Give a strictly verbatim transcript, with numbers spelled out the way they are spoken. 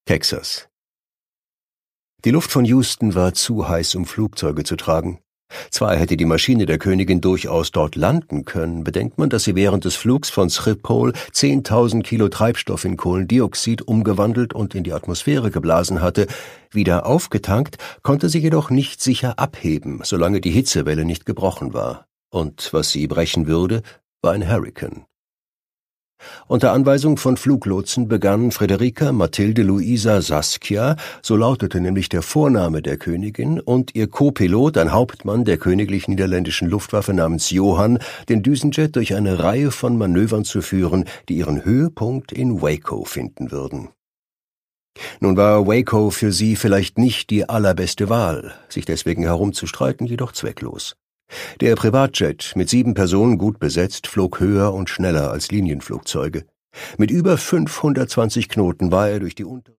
Texas. Die Luft von Houston war zu heiß, um Flugzeuge zu tragen. Zwar hätte die Maschine der Königin durchaus dort landen können, bedenkt man, dass sie während des Flugs von Schiphol zehntausend Kilo Treibstoff in Kohlendioxid umgewandelt und in die Atmosphäre geblasen hatte. Wieder aufgetankt, konnte sie jedoch nicht sicher abheben, solange die Hitzewelle nicht gebrochen war. Und was sie brechen würde, war ein Hurrikan. Unter Anweisung von Fluglotsen begann Frederica Mathilde Luisa Saskia, so lautete nämlich der Vorname der Königin, und ihr Co-Pilot, ein Hauptmann der königlich niederländischen Luftwaffe namens Johann, den Düsenjet durch eine Reihe von Manövern zu führen, die ihren Höhepunkt in Waco finden würden. Nun war Waco für sie vielleicht nicht die allerbeste Wahl, sich deswegen herumzustreiten jedoch zwecklos. Der Privatjet, mit sieben Personen gut besetzt, flog höher und schneller als Linienflugzeuge. Mit über fünfhundertzwanzig Knoten war er durch die untere